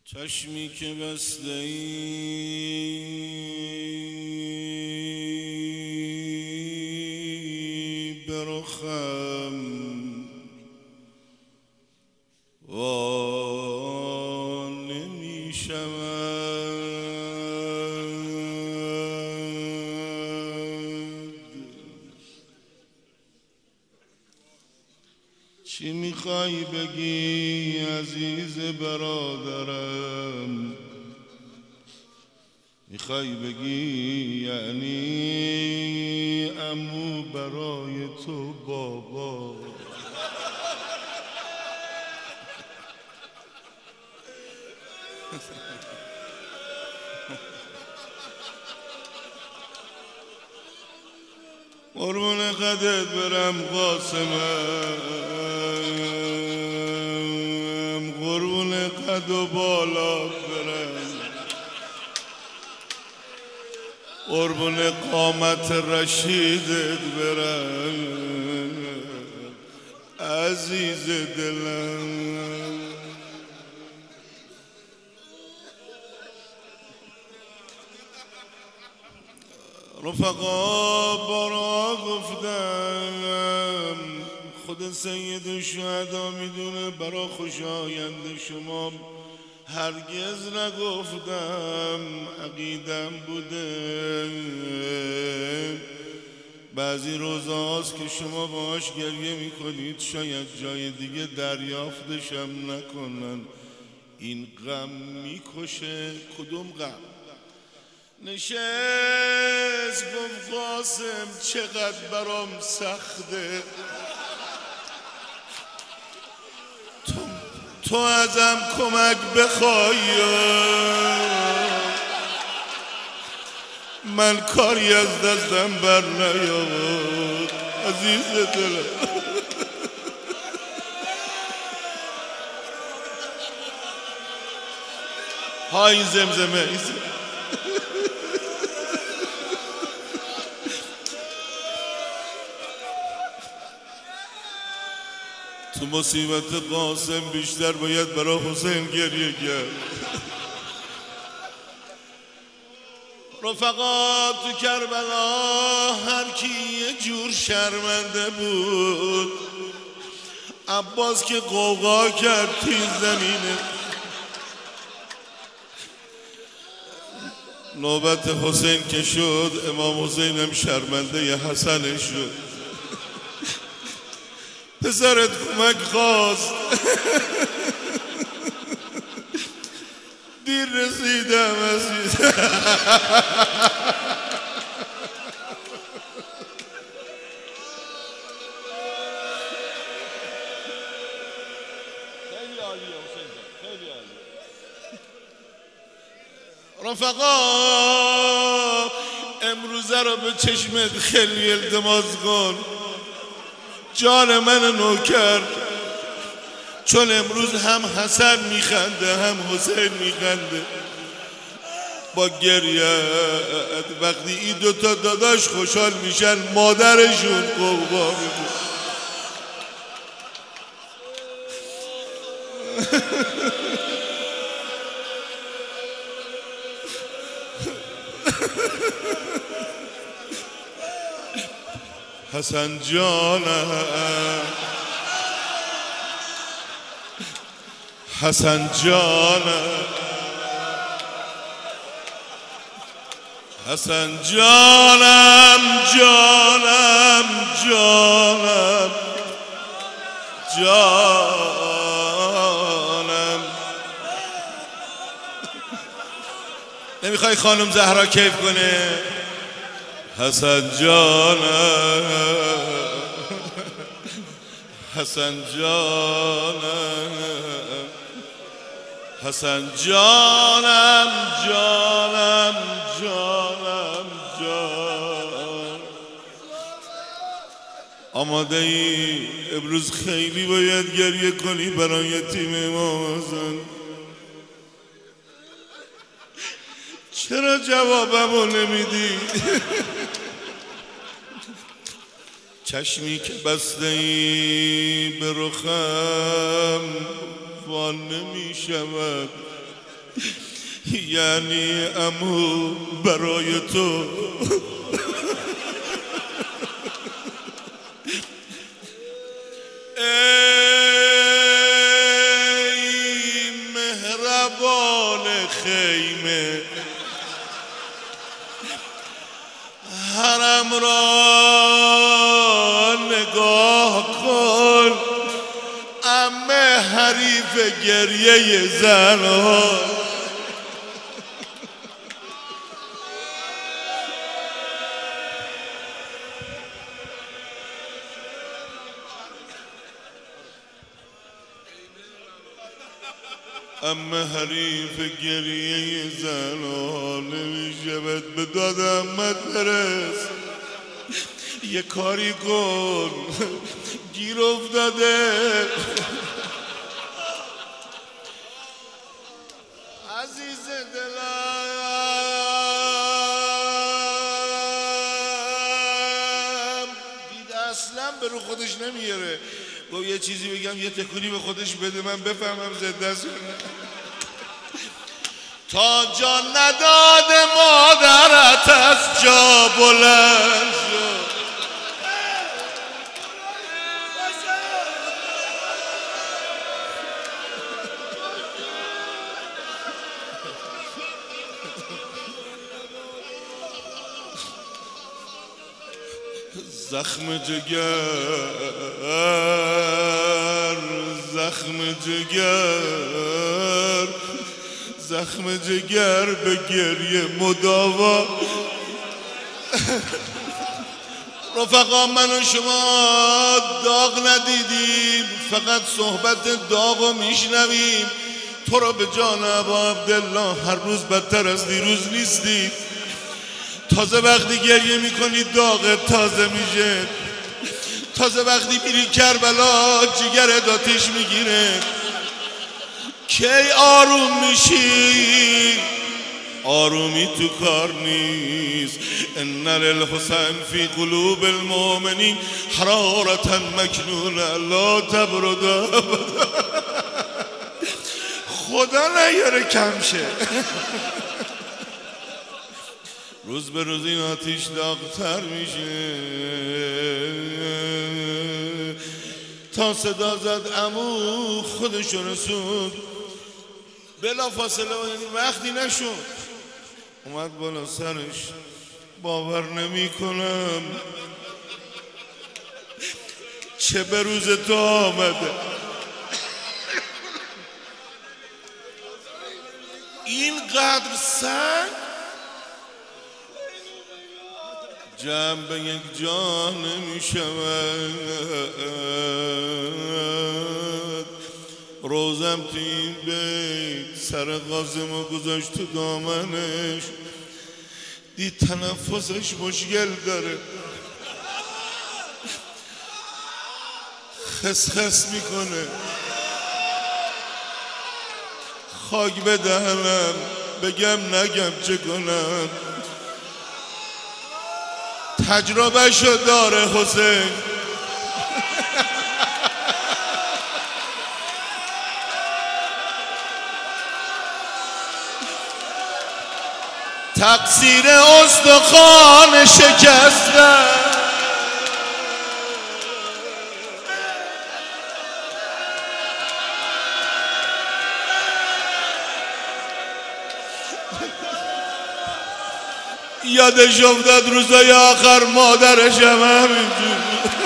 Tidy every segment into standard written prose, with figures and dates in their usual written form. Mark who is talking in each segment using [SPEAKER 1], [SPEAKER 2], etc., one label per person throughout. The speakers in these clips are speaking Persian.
[SPEAKER 1] چشمی که بسته ای به رخم وا نمی شود. چی میخوای بگی عزیز برادرم؟ میخوای بگی یعنی عمو برای تو بابا؟ قربون قدت برم قاسمم، قربون قد و بالات برم، قربون قامت رشیدت برم عزیز دلم. رفقا بارا گفتم خود سید الشهدا میدونه برا خوشایند شما هرگز نگفتم، عقیدم بوده بعضی روزاست که شما باهاش گریه میکنید شاید جای دیگه دریافتشم نکنن. این غم میکشه. کدوم غم؟ نشست گفت قاسم چقدر برام سخته، تو ازم کمک بخوای، من کاری از دستم بر نیاد عزیز دلم. های زمزمه تو مصیبت قاسم بیشتر باید برای حسین گریه کرد. رفقا تو کربلا هر کی یه جور شرمنده بود. عباس که قوقا کرد توی زمینه، نوبت حسین که شد امام حسین هم شرمنده حسن شد. پسرت کمک خواست دیر رسیدم عزیز. خیلی عالیه حسین جان، خیلی عالیه. رفقا امروزه رو به چشمت خیلی التماس کن جان من نوکر، چون امروز هم حسن میخنده هم حسین میخنده با گریه. وقتی این دوتا داداش خوشحال میشن مادرشون قوقا میکنه. حسن جانم، حسن جانم، حسن جانم، جانم جانم جانم. نمیخوای خانم زهرا کیف کنه؟ حسن جانم، حسن جانم، حسن جانم، جانم جانم جان. آماده ای؟ امروز خیلی باید گریه کنی برای یتیم امام حسن. چرا جوابمو نمیدی؟ چشمی که بسته ای به رخم وان نمی شود. یعنی عمو برای تو ای مهربان خیمه حرم را نگاه کن عمه حریف گریه زنها اما حریف گریه زنها نمیشه به داد امت برس یه کاری کن گیر افتاده عزیز دلم دید اصلا به رو خودش نمیاره گفت یه چیزی بگم یه تکونی به خودش بده من بفهمم زنده است تا جا نداد مادرت از جا بلند شد زخم جگر زخم جگر زخم جگر به گریه مداوا رفقا من و شما داغ ندیدیم فقط صحبت داغو میشنویم تو رو به جان ابا عبدالله هر روز بدتر از دیروز نیستی تازه وقتی گریه میکنی داغت تازه میشه تازه وقتی میری کربلا جگرت آتیش میگیره کی آروم میشی آرومی تو کار نیست ان للحسین فی قلوب المؤمنین حرارتا مکنونه لا تبرد خدا نیاره کم شه روز به روز این آتیش داغ‌تر میشه تا صدا زد عمو خودشو رسوند بلا فاصله یعنی وقتی نشد اومد بالا سرش باور نمی کنم چه به روز تو آمده اینقدر سنگ جمع به یک جا نمی شود روزم تو این بیت سر قاسمو گذاشت تو دامنش دید تنفسش مشکل داره خسخس میکنه خاک به دهنم بگم نگم چه کنم تجربه شو داره حسین تقصیر استخوان شکسته یادش افتاد روزای آخر مادرش هم همینجور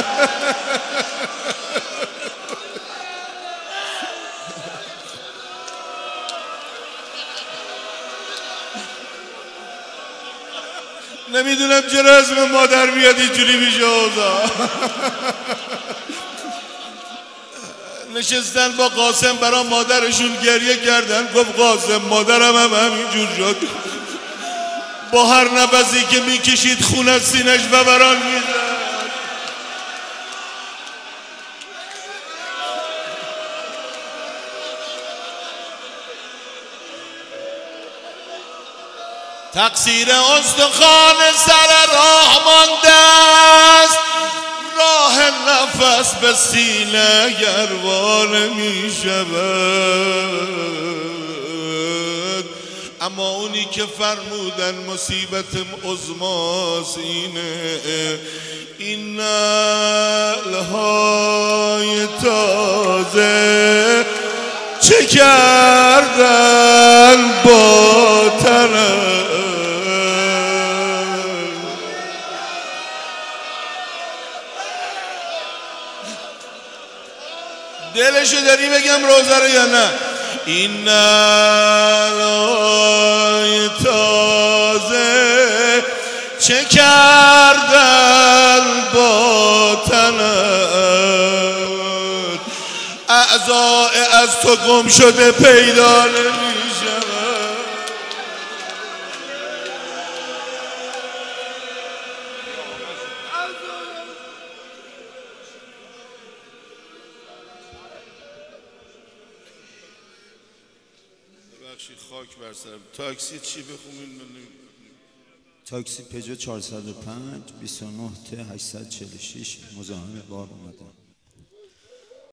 [SPEAKER 1] نمیدونم چرا اسم مادر میاد اینجوری میشه اوضاع نشستن با قاسم برا مادرشون گریه کردن گفت قاسم مادرم هم همینجور شد با هر نفسی که میکشید خون از سینش ببران میزد تقصیر استخوان سر راه مانده است راه نفس به سینه گروان می شود اما اونی که فرمودن مصیبتم عظماست اینه، این نعلهای تازه چه کردن با تنم. دلشو داری بگم روزه رو یا نه؟ این نعلهای تازه چه کردن با تنت، اعضاء از تو گم شده پیدا نمیشن. بخشی خاک بر سرم. تاکسی چی بخونیم؟
[SPEAKER 2] تاکسی پژو 405 29 846 مزاحم بار اومدم.